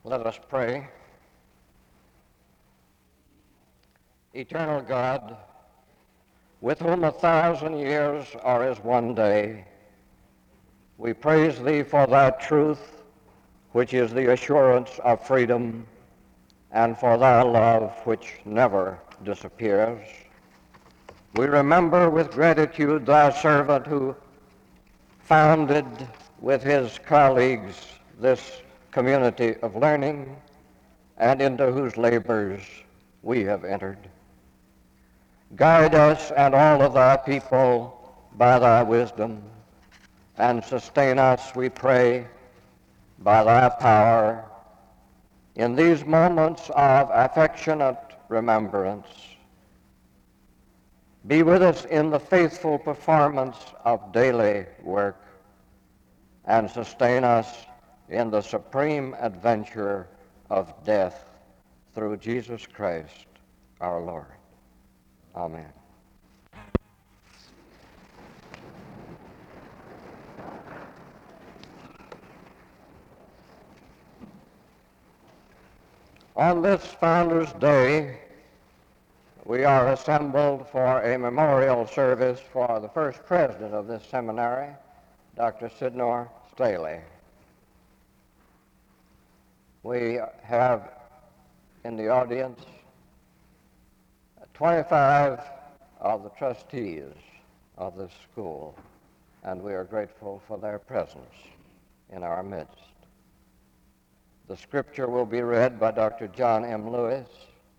Let us pray. Eternal God, with whom 1,000 years are as one day, we praise thee for thy truth, which is the assurance of freedom, and for thy love, which never disappears. We remember with gratitude thy servant who founded with his colleagues this community of learning, and into whose labors we have entered. Guide us and all of thy people by thy wisdom, and sustain us, we pray, by thy power in these moments of affectionate remembrance. Be with us in the faithful performance of daily work, and sustain us in the supreme adventure of death through Jesus Christ our Lord. Amen. On this Founders' Day, we are assembled for a memorial service for the first president of this seminary, Dr. Sydnor Staley. We have in the audience 25 of the trustees of this school, and we are grateful for their presence in our midst. The scripture will be read by Dr. John M. Lewis,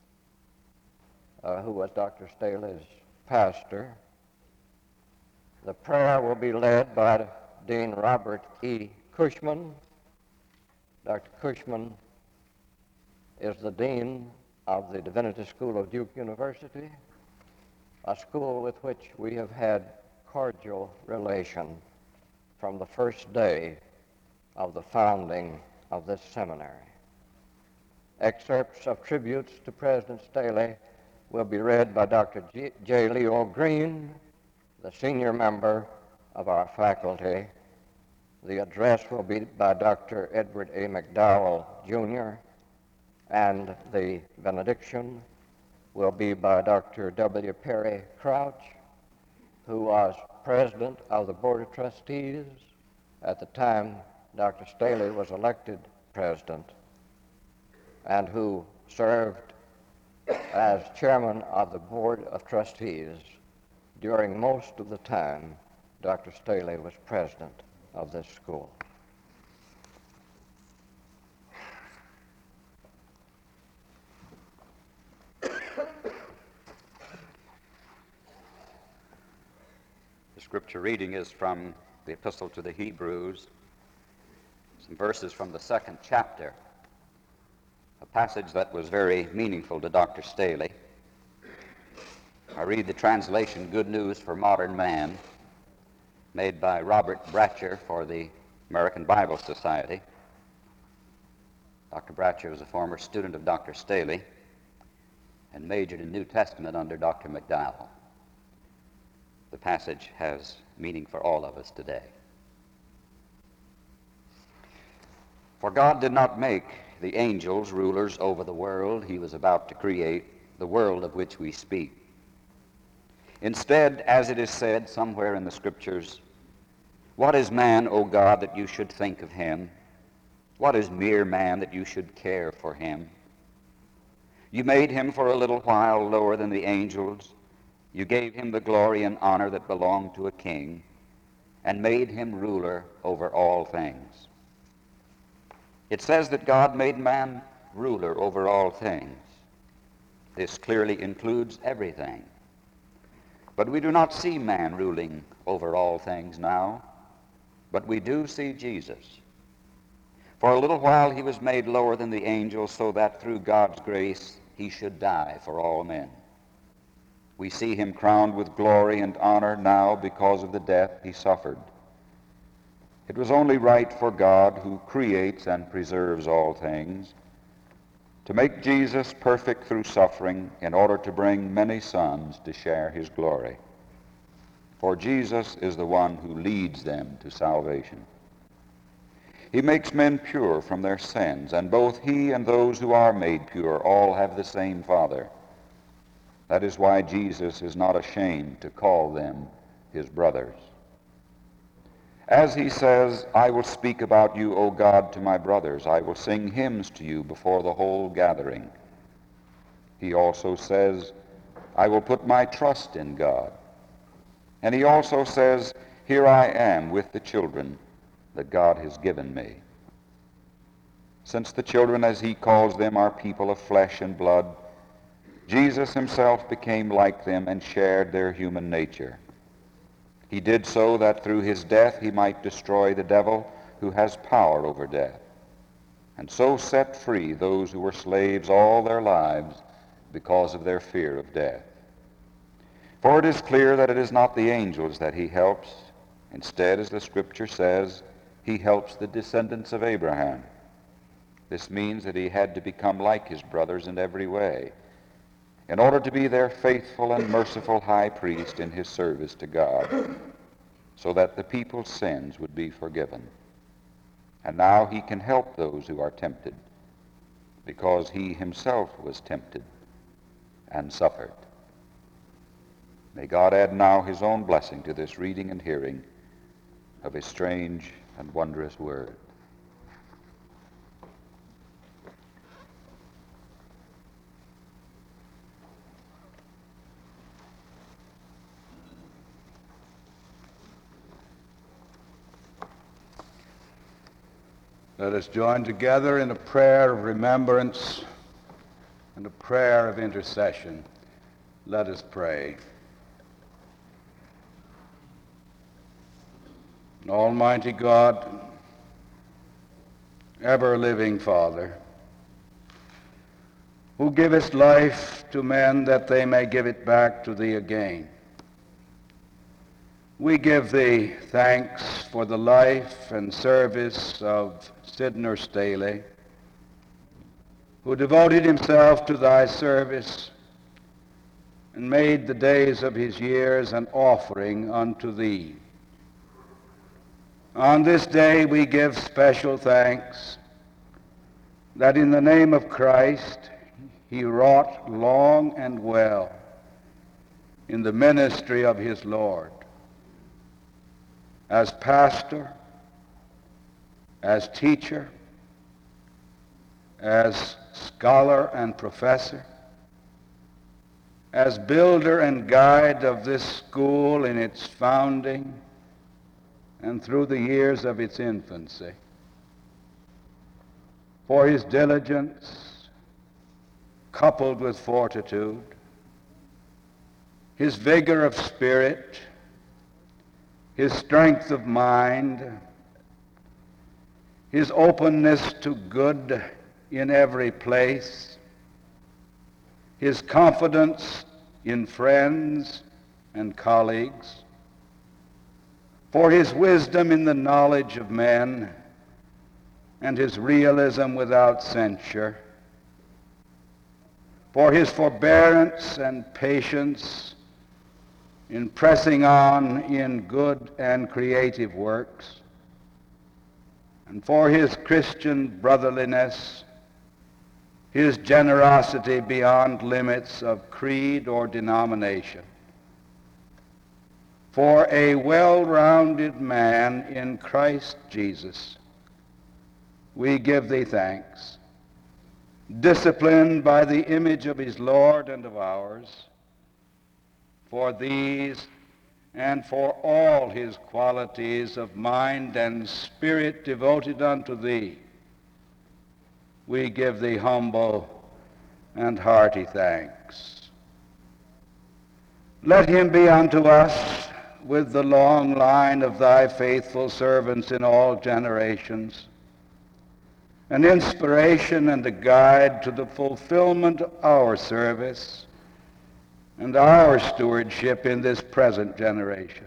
who was Dr. Staley's pastor. The prayer will be led by Dean Robert E. Cushman. Dr. Cushman is the dean of the Divinity School of Duke University, a school with which we have had cordial relation from the first day of the founding of this seminary. Excerpts of tributes to President Staley will be read by Dr. J. Leo Green, the senior member of our faculty. The address will be by Dr. Edward A. McDowell, Jr., and the benediction will be by Dr. W. Perry Crouch, who was president of the Board of Trustees at the time Dr. Staley was elected president, and who served as chairman of the Board of Trustees during most of the time Dr. Staley was president of this school. The scripture reading is from the Epistle to the Hebrews, some verses from the 2nd chapter, a passage that was very meaningful to Dr. Staley. I read the translation, Good News for Modern Man, made by Robert Bratcher for the American Bible Society. Dr. Bratcher was a former student of Dr. Staley and majored in New Testament under Dr. McDowell. The passage has meaning for all of us today. For God did not make the angels rulers over the world he was about to create, the world of which we speak. Instead, as it is said somewhere in the Scriptures, what is man, O God, that you should think of him? What is mere man that you should care for him? You made him for a little while lower than the angels. You gave him the glory and honor that belonged to a king, and made him ruler over all things. It says that God made man ruler over all things. This clearly includes everything. But we do not see man ruling over all things now, but we do see Jesus. For a little while he was made lower than the angels, so that through God's grace he should die for all men. We see him crowned with glory and honor now because of the death he suffered. It was only right for God, who creates and preserves all things, to make Jesus perfect through suffering in order to bring many sons to share his glory. For Jesus is the one who leads them to salvation. He makes men pure from their sins, and both he and those who are made pure all have the same Father. That is why Jesus is not ashamed to call them his brothers. As he says, I will speak about you, O God, to my brothers. I will sing hymns to you before the whole gathering. He also says, I will put my trust in God. And he also says, here I am with the children that God has given me. Since the children, as he calls them, are people of flesh and blood, Jesus himself became like them and shared their human nature. He did so that through his death he might destroy the devil who has power over death, and so set free those who were slaves all their lives because of their fear of death. For it is clear that it is not the angels that he helps. Instead, as the Scripture says, he helps the descendants of Abraham. This means that he had to become like his brothers in every way, in order to be their faithful and merciful high priest in his service to God, so that the people's sins would be forgiven. And now he can help those who are tempted, because he himself was tempted and suffered. May God add now his own blessing to this reading and hearing of his strange and wondrous word. Let us join together in a prayer of remembrance and a prayer of intercession. Let us pray. Almighty God, ever-living Father, who givest life to men that they may give it back to thee again, we give thee thanks for the life and service of Sidney Staley, who devoted himself to thy service and made the days of his years an offering unto thee. On this day we give special thanks that in the name of Christ he wrought long and well in the ministry of his Lord, as pastor, as teacher, as scholar and professor, as builder and guide of this school in its founding and through the years of its infancy. For his diligence, coupled with fortitude, his vigor of spirit, his strength of mind, his openness to good in every place, his confidence in friends and colleagues, for his wisdom in the knowledge of men, and his realism without censure, for his forbearance and patience in pressing on in good and creative works, and for his Christian brotherliness, his generosity beyond limits of creed or denomination. For a well-rounded man in Christ Jesus, we give thee thanks, disciplined by the image of his Lord and of ours. For these and for all his qualities of mind and spirit devoted unto thee, we give thee humble and hearty thanks. Let him be unto us, with the long line of thy faithful servants in all generations, an inspiration and a guide to the fulfillment of our service and our stewardship in this present generation.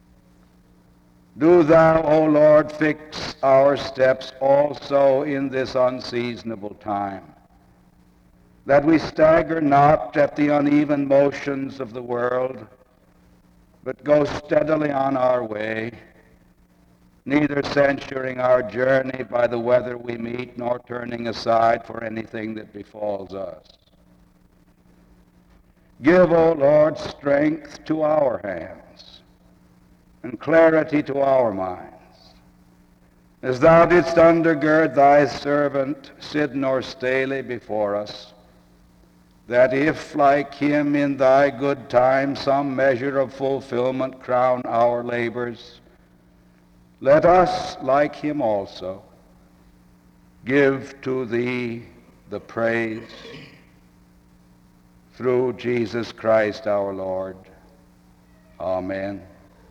Do thou, O Lord, fix our steps also in this unseasonable time, that we stagger not at the uneven motions of the world, but go steadily on our way, neither censuring our journey by the weather we meet, nor turning aside for anything that befalls us. Give, O Lord, strength to our hands and clarity to our minds, as thou didst undergird thy servant Sydnor Staley before us, that if, like him in thy good time, some measure of fulfillment crown our labors, let us, like him also, give to thee the praise through Jesus Christ our Lord. Amen.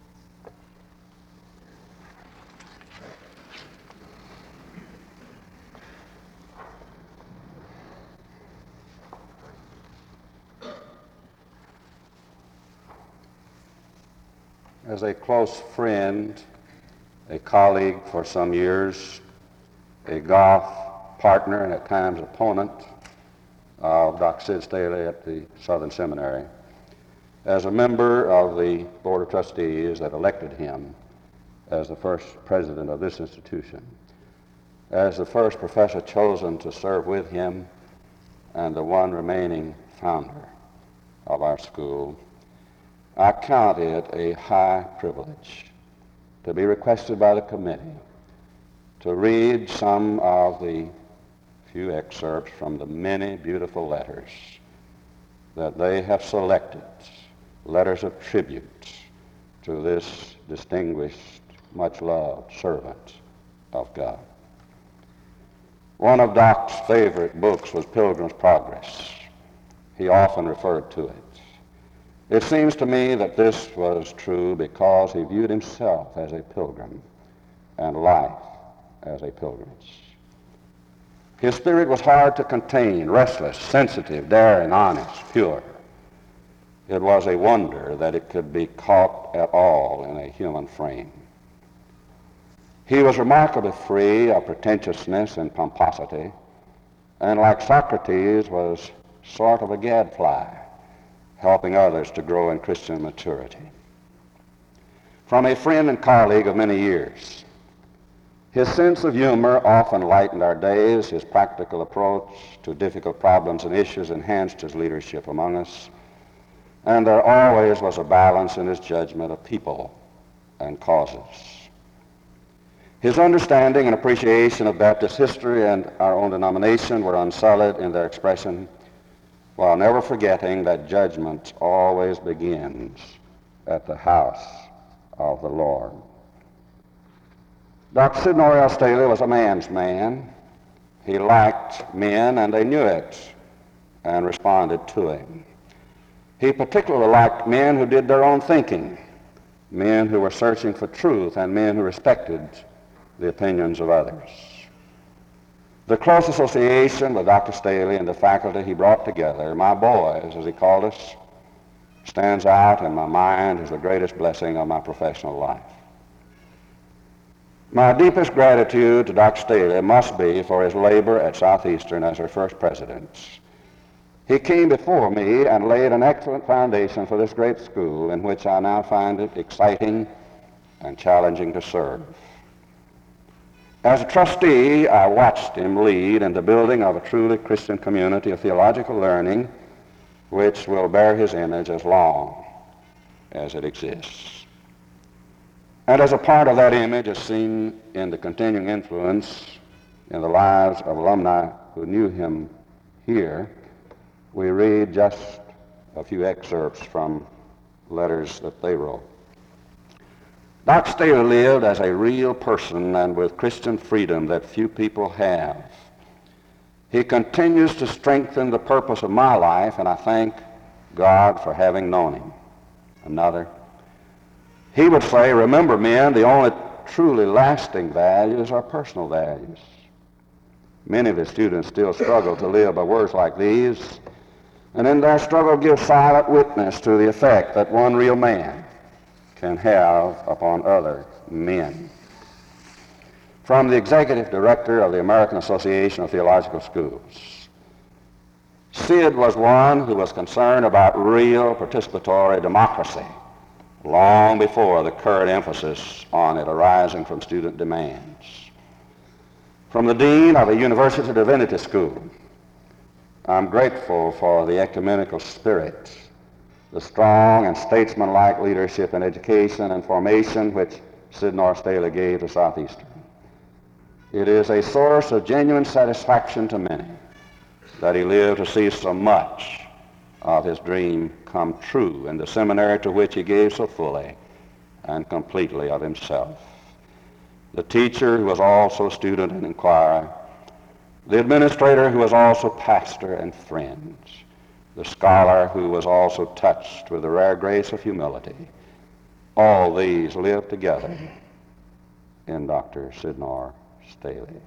As a close friend, a colleague for some years, a golf partner and at times opponent of Dr. Sid Staley at the Southern Seminary, as a member of the Board of Trustees that elected him as the first president of this institution, as the first professor chosen to serve with him, and the one remaining founder of our school, I count it a high privilege to be requested by the committee to read some of the few excerpts from the many beautiful letters that they have selected, letters of tribute to this distinguished, much-loved servant of God. One of Doc's favorite books was Pilgrim's Progress. He often referred to it. It seems to me that this was true because he viewed himself as a pilgrim and life as a pilgrimage. His spirit was hard to contain, restless, sensitive, daring, honest, pure. It was a wonder that it could be caught at all in a human frame. He was remarkably free of pretentiousness and pomposity, and like Socrates was sort of a gadfly, helping others to grow in Christian maturity. From a friend and colleague of many years, his sense of humor often lightened our days. His practical approach to difficult problems and issues enhanced his leadership among us, and there always was a balance in his judgment of people and causes. His understanding and appreciation of Baptist history and our own denomination were unsullied in their expression, while never forgetting that judgment always begins at the house of the Lord. Dr. Sydnor L. Staley was a man's man. He liked men, and they knew it and responded to him. He particularly liked men who did their own thinking, men who were searching for truth, and men who respected the opinions of others. The close association with Dr. Staley and the faculty he brought together, my boys, as he called us, stands out in my mind as the greatest blessing of my professional life. My deepest gratitude to Dr. Staley must be for his labor at Southeastern as our first president. He came before me and laid an excellent foundation for this great school in which I now find it exciting and challenging to serve. As a trustee, I watched him lead in the building of a truly Christian community of theological learning which will bear his image as long as it exists. And as a part of that image, as seen in the continuing influence in the lives of alumni who knew him here, we read just a few excerpts from letters that they wrote. Dr. Staley lived as a real person and with Christian freedom that few people have. He continues to strengthen the purpose of my life, and I thank God for having known him. Another, he would say, remember, men, the only truly lasting values are personal values. Many of his students still struggle to live by words like these, and in their struggle give silent witness to the effect that one real man can have upon other men. From the executive director of the American Association of Theological Schools, Sid was one who was concerned about real participatory democracy long before the current emphasis on it arising from student demands. From the Dean of a University Divinity School, I'm grateful for the ecumenical spirit, the strong and statesmanlike leadership in education and formation which Sydnor Staley gave to Southeastern. It is a source of genuine satisfaction to many that he lived to see so much of his dream come true in the seminary to which he gave so fully and completely of himself. The teacher who was also student and inquirer, the administrator who was also pastor and friend, the scholar who was also touched with the rare grace of humility, all these lived together in Dr. Sydnor Staley.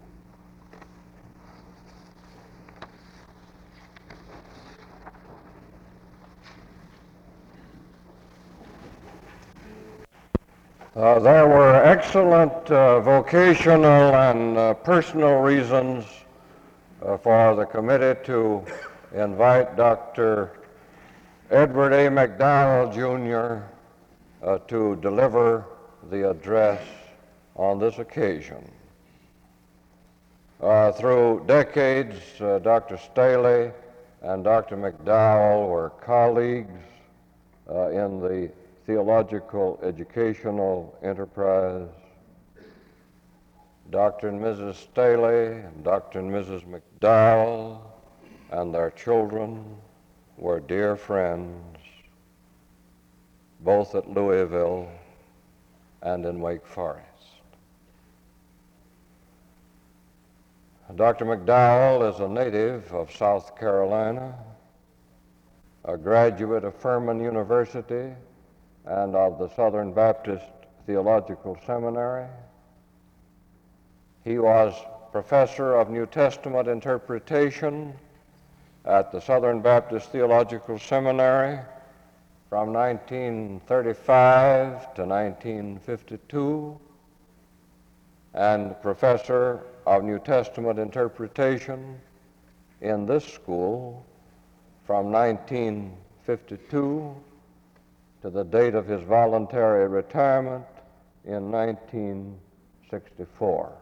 There were excellent vocational and personal reasons for the committee to invite Dr. Edward A. McDowell, Jr. To deliver the address on this occasion. Through decades, Dr. Staley and Dr. McDowell were colleagues in the theological educational enterprise. Dr. and Mrs. Staley and Dr. and Mrs. McDowell and their children were dear friends, both at Louisville and in Wake Forest. Dr. McDowell is a native of South Carolina, a graduate of Furman University and of the Southern Baptist Theological Seminary. He was professor of New Testament interpretation at the Southern Baptist Theological Seminary from 1935 to 1952, and professor of New Testament interpretation in this school from 1952 to the date of his voluntary retirement in 1964.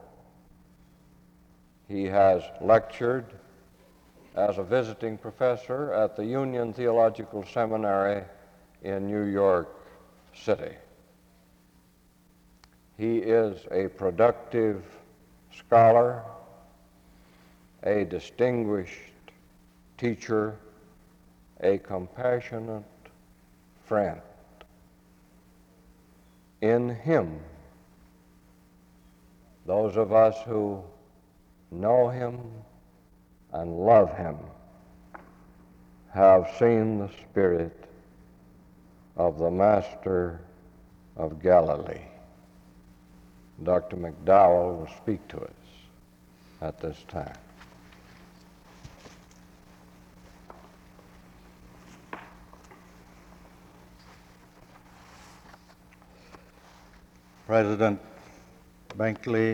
He has lectured as a visiting professor at the Union Theological Seminary in New York City. He is a productive scholar, a distinguished teacher, a compassionate friend. In him, those of us who know him and love him have seen the Spirit of the Master of Galilee. Dr. McDowell will speak to us at this time. President Binkley,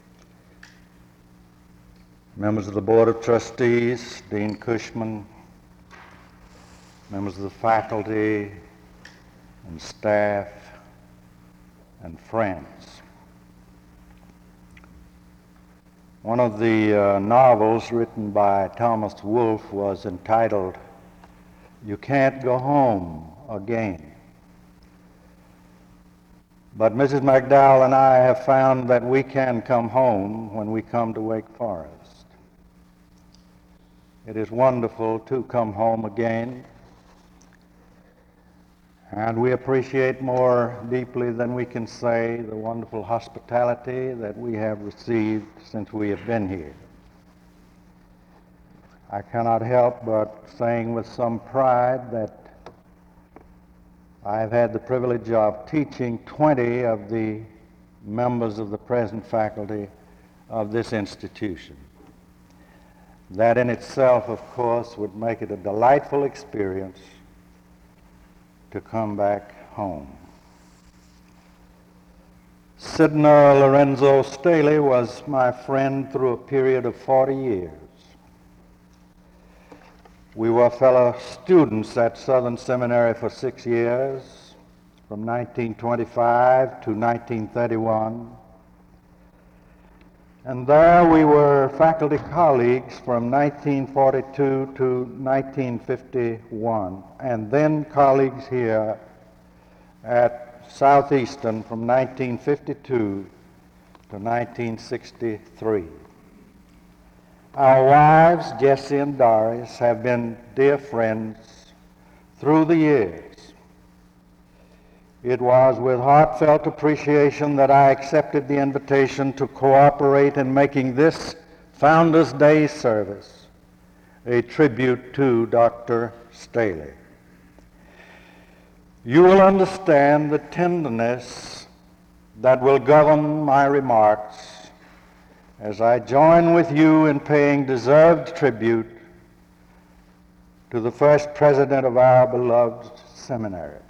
members of the Board of Trustees, Dean Cushman, members of the faculty and staff and friends. One of the novels written by Thomas Wolfe was entitled, "You Can't Go Home Again." But Mrs. McDowell and I have found that we can come home when we come to Wake Forest. It is wonderful to come home again, and we appreciate more deeply than we can say the wonderful hospitality that we have received since we have been here. I cannot help but saying with some pride that I've had the privilege of teaching 20 of the members of the present faculty of this institution. That in itself, of course, would make it a delightful experience to come back home. Sydnor Lorenzo Staley was my friend through a period of 40 years. We were fellow students at Southern Seminary for 6 years, from 1925 to 1931. And there we were faculty colleagues from 1942 to 1951, and then colleagues here at Southeastern from 1952 to 1963. Our wives, Jessie and Doris, have been dear friends through the years. It was with heartfelt appreciation that I accepted the invitation to cooperate in making this Founders Day service a tribute to Dr. Staley. You will understand the tenderness that will govern my remarks as I join with you in paying deserved tribute to the first president of our beloved seminary.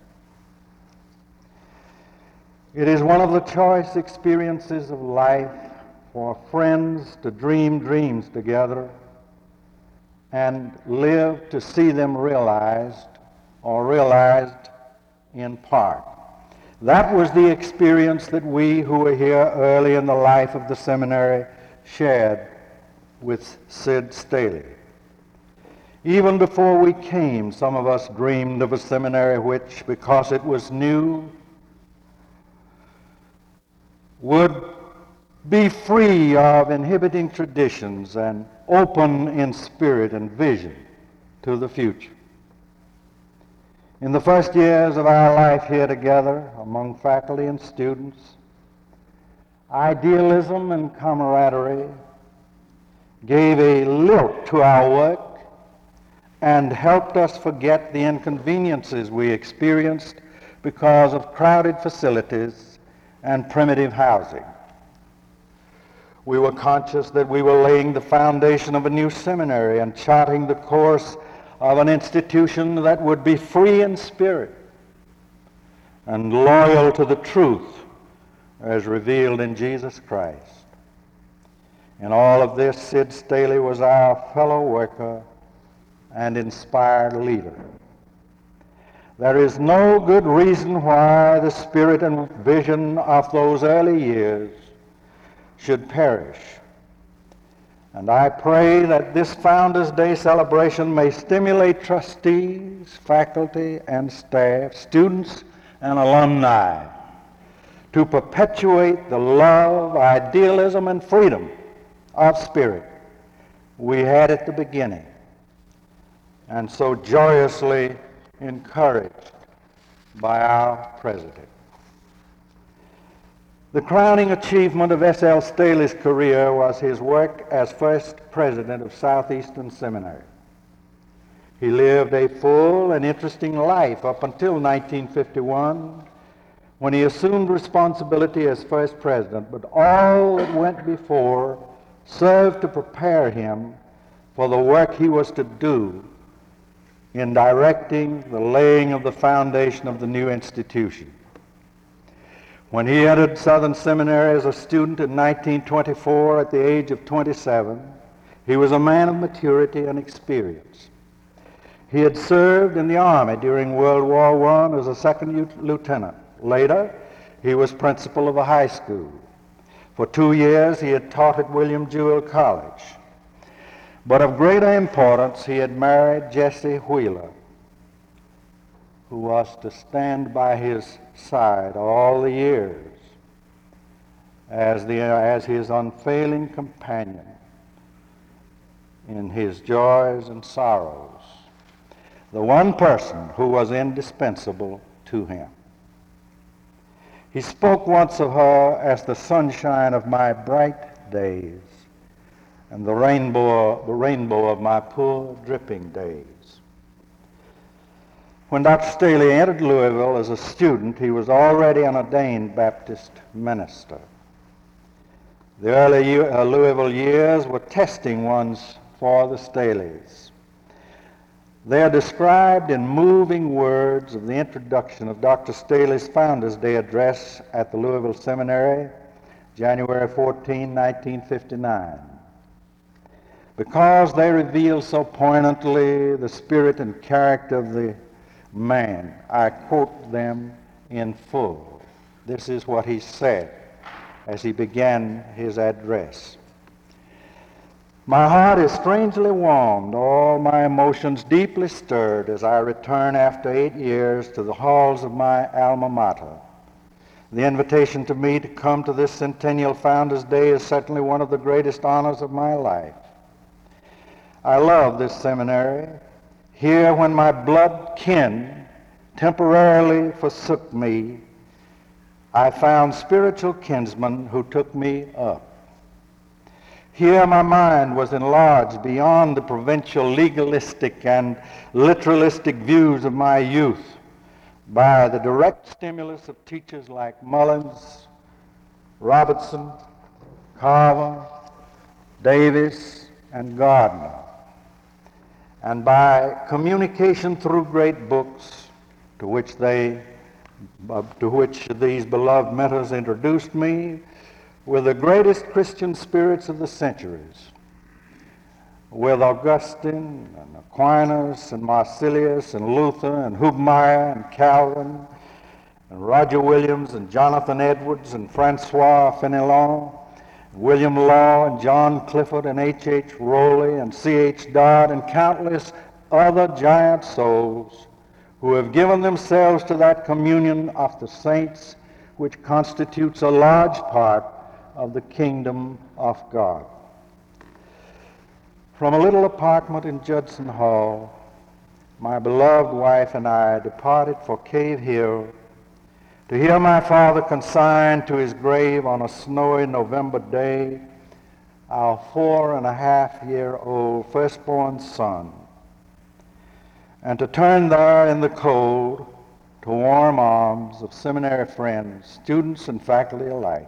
It is one of the choice experiences of life for friends to dream dreams together and live to see them realized or realized in part. That was the experience that we who were here early in the life of the seminary shared with Sid Staley. Even before we came, some of us dreamed of a seminary which, because it was new, would be free of inhibiting traditions and open in spirit and vision to the future. In the first years of our life here together, among faculty and students, idealism and camaraderie gave a lilt to our work and helped us forget the inconveniences we experienced because of crowded facilities and primitive housing. We were conscious that we were laying the foundation of a new seminary and charting the course of an institution that would be free in spirit and loyal to the truth as revealed in Jesus Christ. In all of this, Sid Staley was our fellow worker and inspired leader. There is no good reason why the spirit and vision of those early years should perish. And I pray that this Founders Day celebration may stimulate trustees, faculty and staff, students and alumni to perpetuate the love, idealism, and freedom of spirit we had at the beginning and so joyously encouraged by our president. The crowning achievement of S.L. Staley's career was his work as first president of Southeastern Seminary. He lived a full and interesting life up until 1951, when he assumed responsibility as first president, but all that went before served to prepare him for the work he was to do in directing the laying of the foundation of the new institution. When he entered Southern Seminary as a student in 1924 at the age of 27, he was a man of maturity and experience. He had served in the Army during World War I as a second lieutenant. Later, he was principal of a high school. For 2 years, he had taught at William Jewell College. But of greater importance, he had married Jessie Wheeler, who was to stand by his side all the years as his unfailing companion in his joys and sorrows, the one person who was indispensable to him. He spoke once of her as the sunshine of my bright days and the rainbow of my poor dripping days. When Dr. Staley entered Louisville as a student, he was already an ordained Baptist minister. The early Louisville years were testing ones for the Staleys. They are described in moving words of the introduction of Dr. Staley's Founders Day address at the Louisville Seminary, January 14, 1959. Because they reveal so poignantly the spirit and character of the man, I quote them in full. This is what he said as he began his address. My heart is strangely warmed, all my emotions deeply stirred as I return after 8 years to the halls of my alma mater. The invitation to me to come to this Centennial Founders Day is certainly one of the greatest honors of my life. I love this seminary. Here, when my blood kin temporarily forsook me, I found spiritual kinsmen who took me up. Here my mind was enlarged beyond the provincial legalistic and literalistic views of my youth by the direct stimulus of teachers like Mullins, Robertson, Carver, Davis, and Gardner, and by communication through great books to which these beloved mentors introduced me with the greatest Christian spirits of the centuries, with Augustine and Aquinas and Marsilius and Luther and Hubmaier and Calvin and Roger Williams and Jonathan Edwards and Francois Fenelon, William Law and John Clifford and H.H. Rowley and C.H. Dodd and countless other giant souls who have given themselves to that communion of the saints which constitutes a large part of the kingdom of God. From a little apartment in Judson Hall, my beloved wife and I departed for Cave Hill to hear my father consign to his grave on a snowy November day our 4.5-year-old firstborn son, and to turn there in the cold to warm arms of seminary friends, students and faculty alike.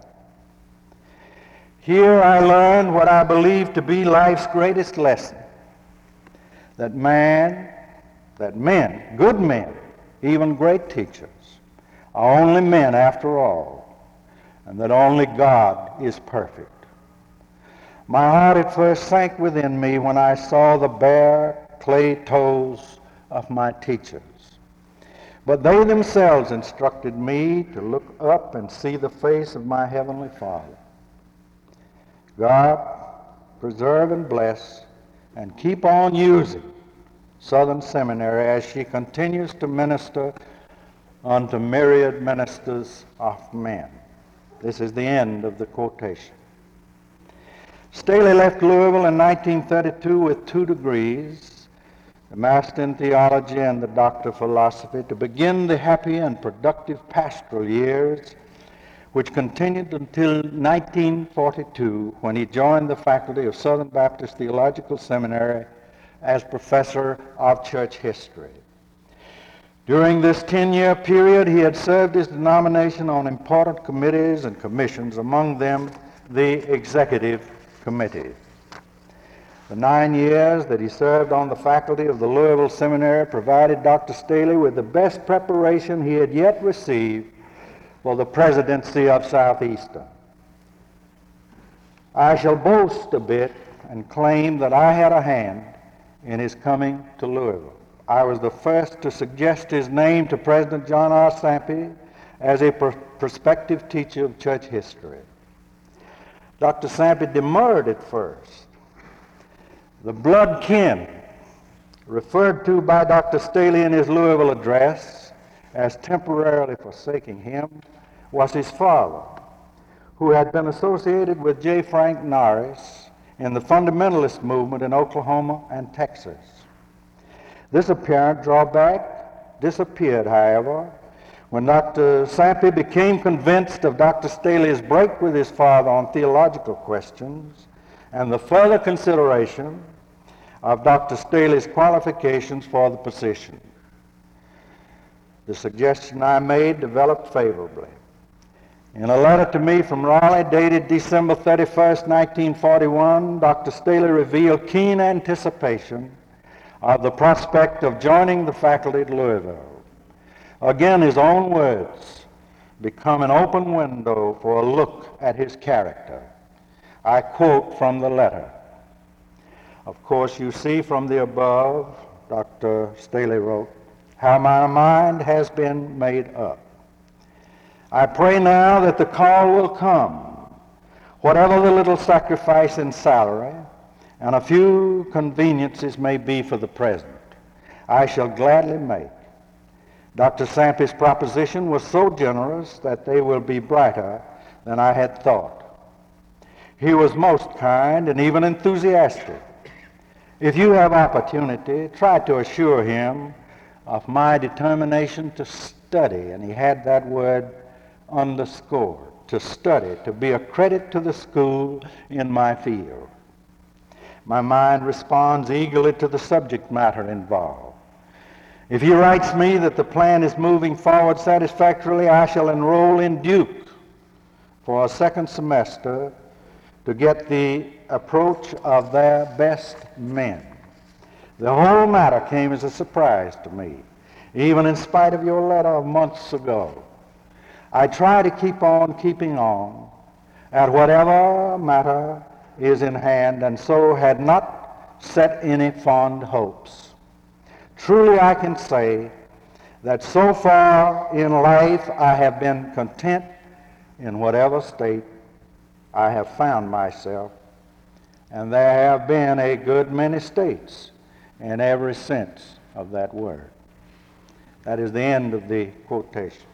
Here I learned what I believe to be life's greatest lesson, that men, good men, even great teachers, are only men after all, and that only God is perfect. My heart at first sank within me when I saw the bare clay toes of my teachers, but they themselves instructed me to look up and see the face of my Heavenly Father. God, preserve and bless and keep on using Southern Seminary as she continues to minister unto myriad ministers of men. This is the end of the quotation. Staley left Louisville in 1932 with 2 degrees, the Master in Theology and the Doctor of Philosophy, to begin the happy and productive pastoral years which continued until 1942, when he joined the faculty of Southern Baptist Theological Seminary as professor of church history. During this 10-year period, he had served his denomination on important committees and commissions, among them the Executive Committee. The 9 years that he served on the faculty of the Louisville Seminary provided Dr. Staley with the best preparation he had yet received for the presidency of Southeastern. I shall boast a bit and claim that I had a hand in his coming to Louisville. I was the first to suggest his name to President John R. Sampe as a prospective teacher of church history. Dr. Sampe demurred at first. The blood kin referred to by Dr. Staley in his Louisville address as temporarily forsaking him was his father, who had been associated with J. Frank Norris in the fundamentalist movement in Oklahoma and Texas. This apparent drawback disappeared, however, when Dr. Sampe became convinced of Dr. Staley's break with his father on theological questions and the further consideration of Dr. Staley's qualifications for the position. The suggestion I made developed favorably. In a letter to me from Raleigh dated December 31st, 1941, Dr. Staley revealed keen anticipation of the prospect of joining the faculty at Louisville. Again, his own words become an open window for a look at his character. I quote from the letter. Of course, you see from the above, Dr. Staley wrote, how my mind has been made up. I pray now that the call will come, whatever the little sacrifice in salary and a few conveniences may be for the present, I shall gladly make. Dr. Sampy's proposition was so generous that they will be brighter than I had thought. He was most kind and even enthusiastic. If you have opportunity, try to assure him of my determination to study, and he had that word underscored, to study, to be a credit to the school in my field. My mind responds eagerly to the subject matter involved. If he writes me that the plan is moving forward satisfactorily, I shall enroll in Duke for a second semester to get the approach of their best men. The whole matter came as a surprise to me, even in spite of your letter of months ago. I try to keep on keeping on at whatever matter is in hand, and so had not set any fond hopes. Truly I can say that so far in life I have been content in whatever state I have found myself, and there have been a good many states in every sense of that word. That is the end of the quotation.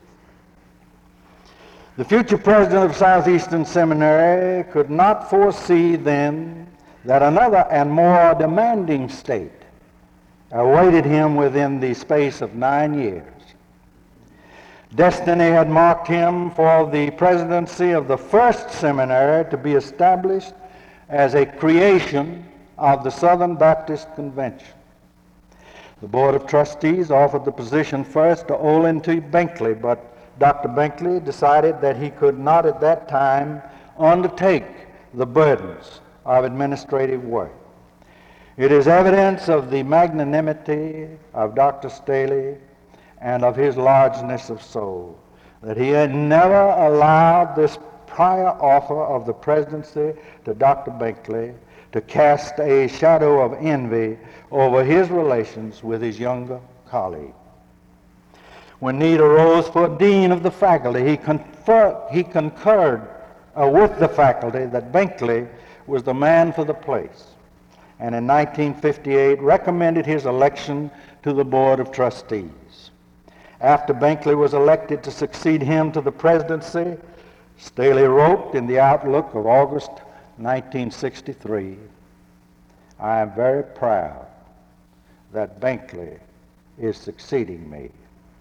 The future president of Southeastern Seminary could not foresee then that another and more demanding state awaited him within the space of 9 years. Destiny had marked him for the presidency of the first seminary to be established as a creation of the Southern Baptist Convention. The Board of Trustees offered the position first to Olin T. Binkley, but Dr. Binkley decided that he could not at that time undertake the burdens of administrative work. It is evidence of the magnanimity of Dr. Staley and of his largeness of soul that he had never allowed this prior offer of the presidency to Dr. Binkley to cast a shadow of envy over his relations with his younger colleague. When need arose for dean of the faculty, he concurred with the faculty that Binkley was the man for the place, and in 1958 recommended his election to the Board of Trustees. After Binkley was elected to succeed him to the presidency, Staley wrote in the Outlook of August 1963, "I am very proud that Binkley is succeeding me."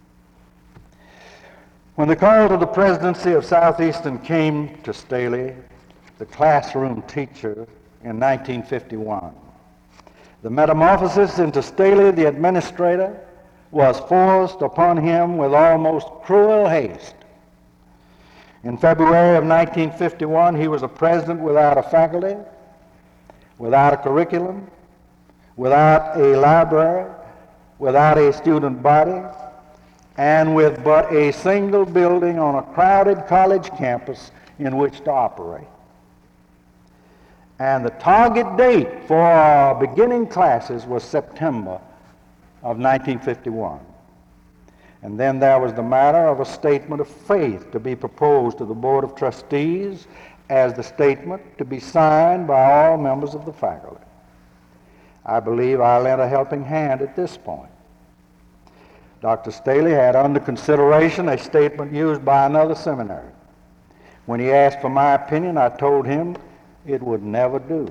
When the call to the presidency of Southeastern came to Staley, the classroom teacher, in 1951, the metamorphosis into Staley, the administrator, was forced upon him with almost cruel haste. In February of 1951, he was a president without a faculty, without a curriculum, without a library, without a student body, and with but a single building on a crowded college campus in which to operate. And the target date for beginning classes was September of 1951. And then there was the matter of a statement of faith to be proposed to the Board of Trustees as the statement to be signed by all members of the faculty. I believe I lent a helping hand at this point. Dr. Staley had under consideration a statement used by another seminary. When he asked for my opinion, I told him it would never do.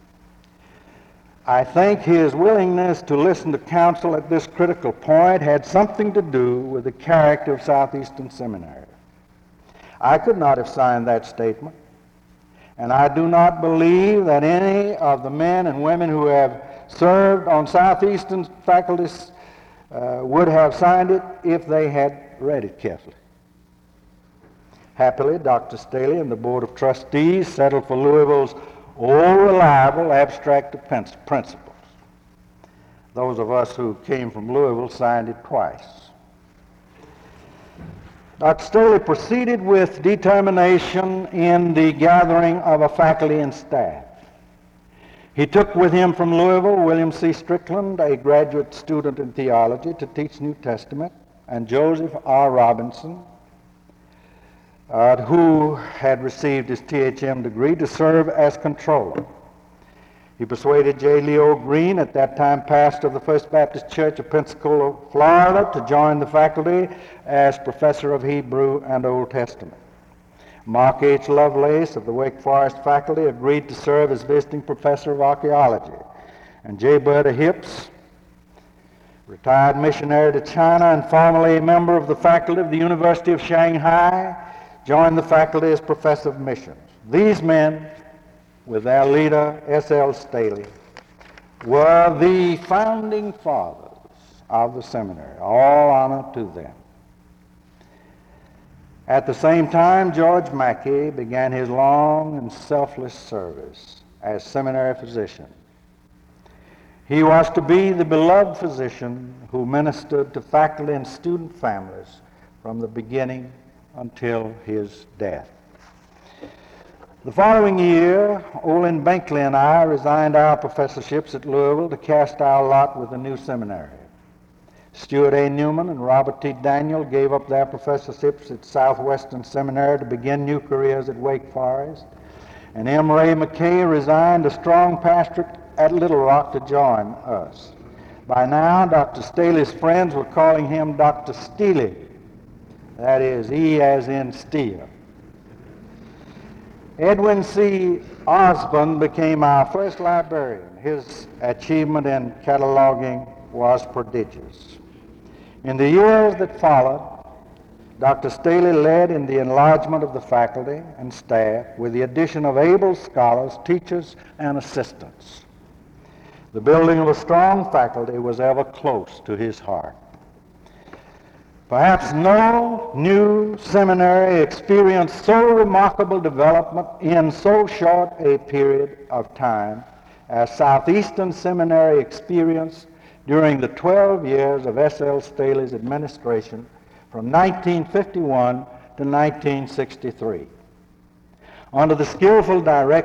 I think his willingness to listen to counsel at this critical point had something to do with the character of Southeastern Seminary. I could not have signed that statement, and I do not believe that any of the men and women who have served on Southeastern faculties would have signed it if they had read it carefully. Happily, Dr. Staley and the Board of Trustees settled for Louisville's old reliable abstract of principles. Those of us who came from Louisville signed it twice. Dr. Staley proceeded with determination in the gathering of a faculty and staff. He took with him from Louisville William C. Strickland, a graduate student in theology, to teach New Testament, and Joseph R. Robinson, who had received his THM degree, to serve as controller. He persuaded J. Leo Green, at that time pastor of the First Baptist Church of Pensacola, Florida, to join the faculty as professor of Hebrew and Old Testament. Mark H. Lovelace of the Wake Forest faculty agreed to serve as visiting professor of archaeology. And J. Berta Hips, retired missionary to China and formerly a member of the faculty of the University of Shanghai, joined the faculty as professor of missions. These men, with their leader, S.L. Staley, were the founding fathers of the seminary. All honor to them. At the same time, George Mackey began his long and selfless service as seminary physician. He was to be the beloved physician who ministered to faculty and student families from the beginning until his death. The following year, Olin Bankley and I resigned our professorships at Louisville to cast our lot with the new seminary. Stuart A. Newman and Robert T. Daniel gave up their professorships at Southwestern Seminary to begin new careers at Wake Forest, and M. Ray McKay resigned a strong pastorate at Little Rock to join us. By now, Dr. Staley's friends were calling him Dr. Steely, that is, E as in steel. Edwin C. Osborne became our first librarian. His achievement in cataloging was prodigious. In the years that followed, Dr. Staley led in the enlargement of the faculty and staff with the addition of able scholars, teachers, and assistants. The building of a strong faculty was ever close to his heart. Perhaps no new seminary experienced so remarkable development in so short a period of time as Southeastern Seminary experienced during the 12 years of S.L. Staley's administration from 1951 to 1963. Under his skillful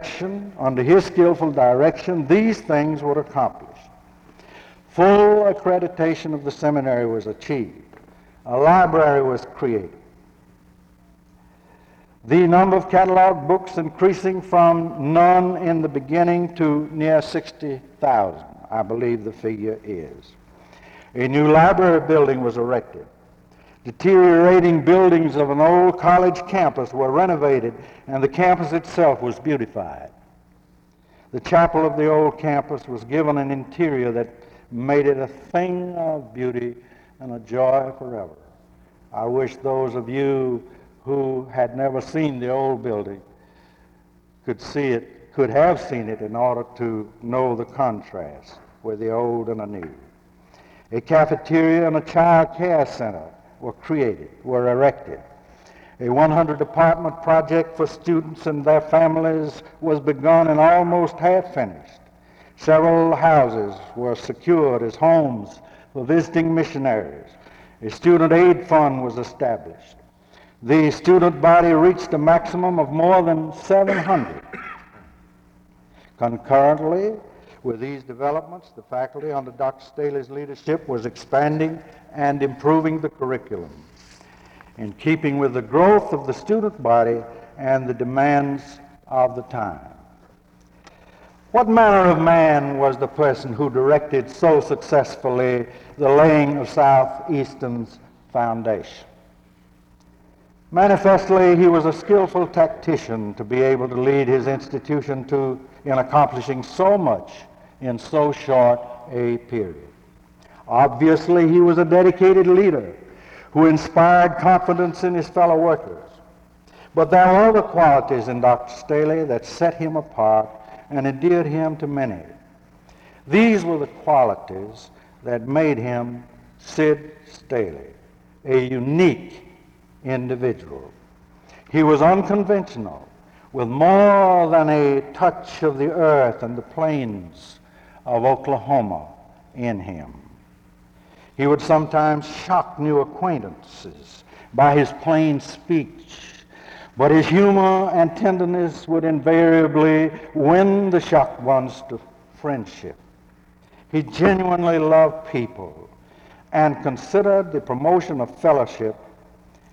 direction, these things were accomplished. Full accreditation of the seminary was achieved. A library was created. The number of catalog books increasing from none in the beginning to near 60,000, I believe the figure is. A new library building was erected. Deteriorating buildings of an old college campus were renovated, and the campus itself was beautified. The chapel of the old campus was given an interior that made it a thing of beauty and a joy forever. I wish those of you who had never seen the old building could have seen it in order to know the contrast with the old and the new. A cafeteria and a child care center were erected. A 100-apartment project for students and their families was begun and almost half finished. Several houses were secured as homes for visiting missionaries. A student aid fund was established. The student body reached a maximum of more than 700. Concurrently with these developments, the faculty under Dr. Staley's leadership was expanding and improving the curriculum in keeping with the growth of the student body and the demands of the time. What manner of man was the person who directed so successfully the laying of Southeastern's foundation? Manifestly, he was a skillful tactician to be able to lead his institution in accomplishing so much in so short a period. Obviously, he was a dedicated leader who inspired confidence in his fellow workers. But there were other qualities in Dr. Staley that set him apart and endeared him to many. These were the qualities that made him Sid Staley, a unique individual. He was unconventional, with more than a touch of the earth and the plains of Oklahoma in him. He would sometimes shock new acquaintances by his plain speech, but his humor and tenderness would invariably win the shocked ones to friendship. He genuinely loved people and considered the promotion of fellowship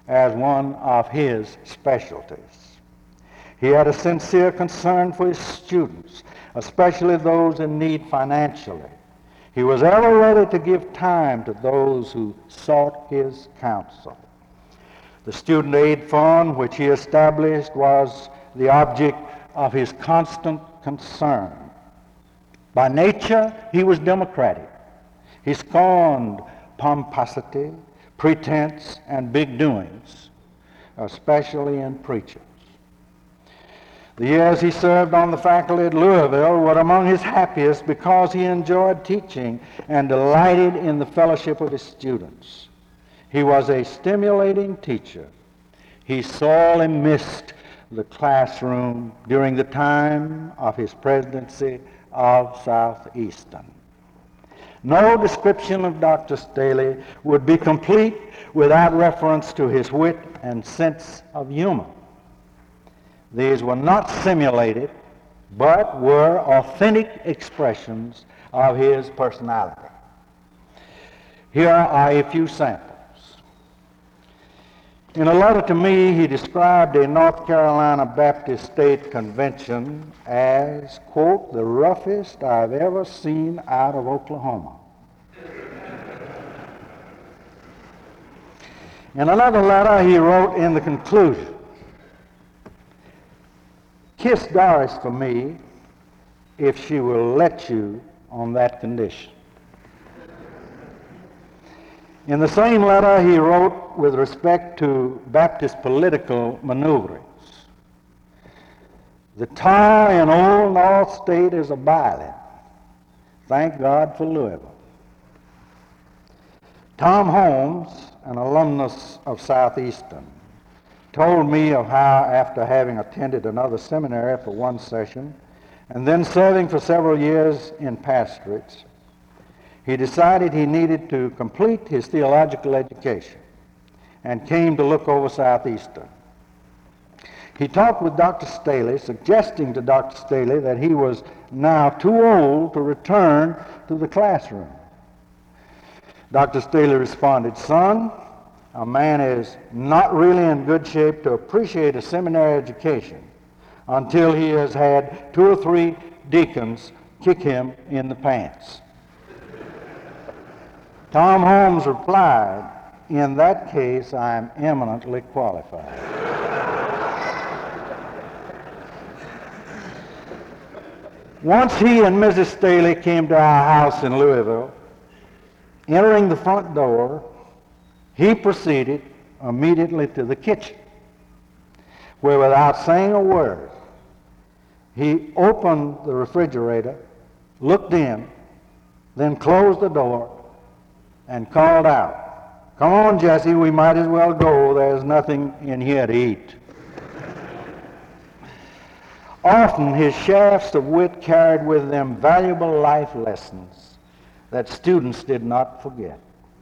as one of his specialties. He had a sincere concern for his students, especially those in need financially. He was ever ready to give time to those who sought his counsel. The Student Aid Fund, which he established, was the object of his constant concern. By nature, he was democratic. He scorned pomposity, pretense, and big doings, especially in preachers. The years he served on the faculty at Louisville were among his happiest because he enjoyed teaching and delighted in the fellowship of his students. He was a stimulating teacher. He sorely missed the classroom during the time of his presidency of Southeastern. No description of Dr. Staley would be complete without reference to his wit and sense of humor. These were not simulated, but were authentic expressions of his personality. Here are a few samples. In a letter to me, he described a North Carolina Baptist State Convention as, quote, the roughest I've ever seen out of Oklahoma. In another letter, he wrote in the conclusion, "Kiss Doris for me if she will let you on that condition." In the same letter, he wrote with respect to Baptist political maneuverings, "The tar in Old North State is a-biling. Thank God for Louisville." Tom Holmes, an alumnus of Southeastern, told me of how, after having attended another seminary for one session and then serving for several years in pastorates, he decided he needed to complete his theological education and came to look over Southeastern. He talked with Dr. Staley, suggesting to Dr. Staley that he was now too old to return to the classroom. Dr. Staley responded, "Son, a man is not really in good shape to appreciate a seminary education until he has had 2 or 3 deacons kick him in the pants." Tom Holmes replied, "In that case, I am eminently qualified." Once he and Mrs. Staley came to our house in Louisville, entering the front door, he proceeded immediately to the kitchen, where without saying a word, he opened the refrigerator, looked in, then closed the door, and called out, "Come on, Jesse, we might as well go. There's nothing in here to eat." Often his shafts of wit carried with them valuable life lessons that students did not forget.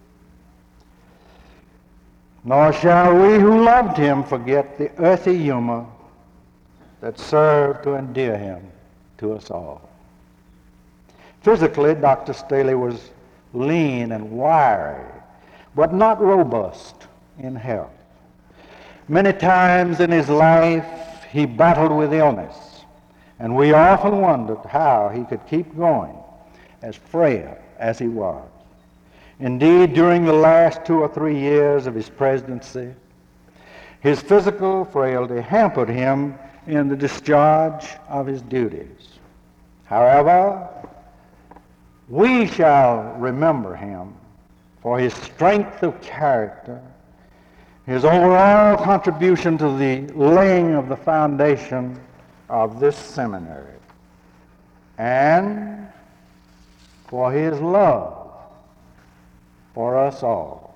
Nor shall we who loved him forget the earthy humor that served to endear him to us all. Physically, Dr. Staley was lean and wiry, but not robust in health. Many times in his life, he battled with illness, and we often wondered how he could keep going as frail as he was. Indeed, during the last 2 or 3 years of his presidency, his physical frailty hampered him in the discharge of his duties. However, we shall remember him for his strength of character, his overall contribution to the laying of the foundation of this seminary, and for his love for us all.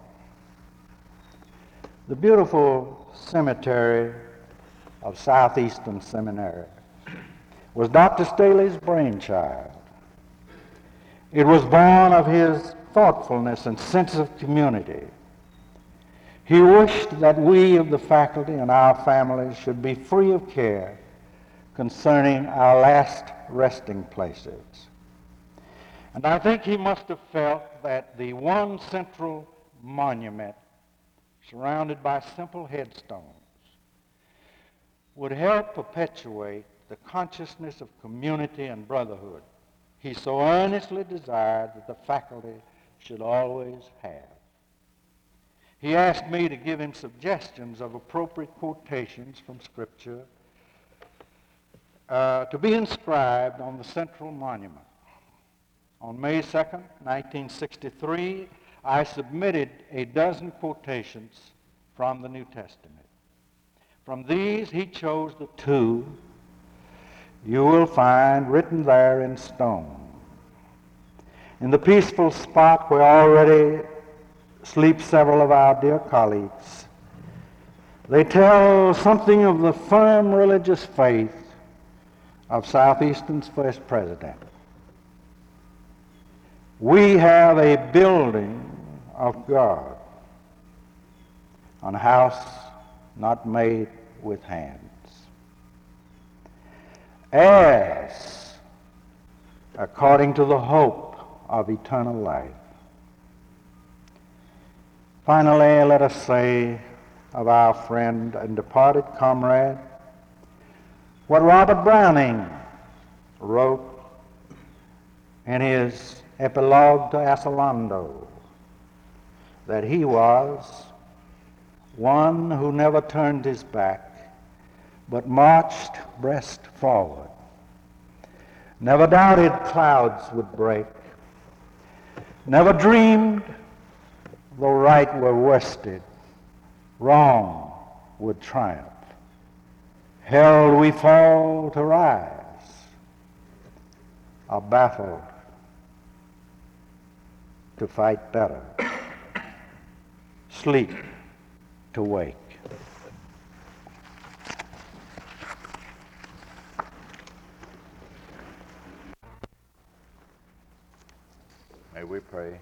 The beautiful cemetery of Southeastern Seminary was Dr. Staley's brainchild. It was born of his thoughtfulness and sense of community. He wished that we of the faculty and our families should be free of care concerning our last resting places. And I think he must have felt that the one central monument surrounded by simple headstones, would help perpetuate the consciousness of community and brotherhood he so earnestly desired that the faculty should always have. He asked me to give him suggestions of appropriate quotations from Scripture to be inscribed on the central monument. On May 2nd, 1963, I submitted a dozen quotations from the New Testament. From these, he chose the two you will find written there in stone. In the peaceful spot where already sleep several of our dear colleagues, they tell something of the firm religious faith of Southeastern's first president. We have a building of God, on a house not made with hands. Heirs according to the hope of eternal life. Finally, let us say of our friend and departed comrade what Robert Browning wrote in his Epilogue to Asolando, that he was one who never turned his back, but marched breast forward, never doubted clouds would break, never dreamed, though right were worsted, wrong would triumph. Held we fall to rise, are baffled to fight better, sleep to wake. May we pray.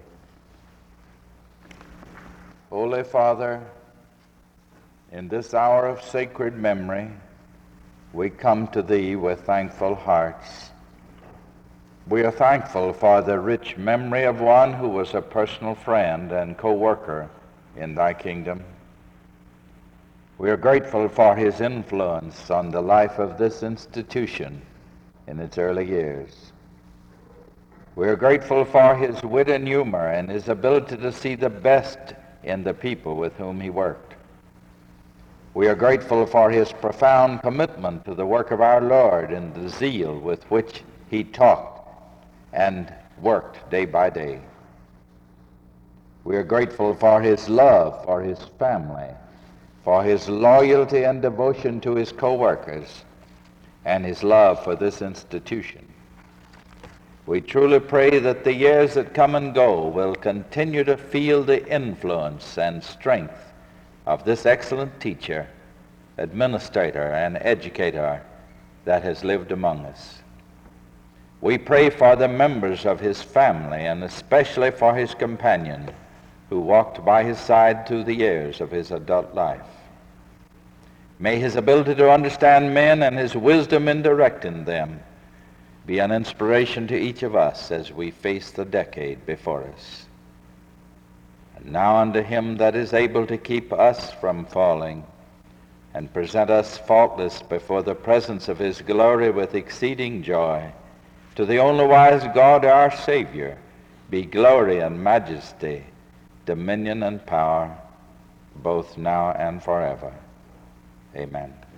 Holy Father, in this hour of sacred memory, we come to Thee with thankful hearts. We are thankful for the rich memory of one who was a personal friend and co-worker in Thy kingdom. We are grateful for his influence on the life of this institution in its early years. We are grateful for his wit and humor and his ability to see the best in the people with whom he worked. We are grateful for his profound commitment to the work of our Lord and the zeal with which he taught and worked day by day. We are grateful for his love for his family, for his loyalty and devotion to his co-workers, and his love for this institution. We truly pray that the years that come and go will continue to feel the influence and strength of this excellent teacher, administrator, and educator that has lived among us. We pray for the members of his family, and especially for his companion, who walked by his side through the years of his adult life. May his ability to understand men and his wisdom in directing them be an inspiration to each of us as we face the decade before us. And now unto him that is able to keep us from falling and present us faultless before the presence of his glory with exceeding joy, to the only wise God our Savior, be glory and majesty, dominion and power, both now and forever. Amen.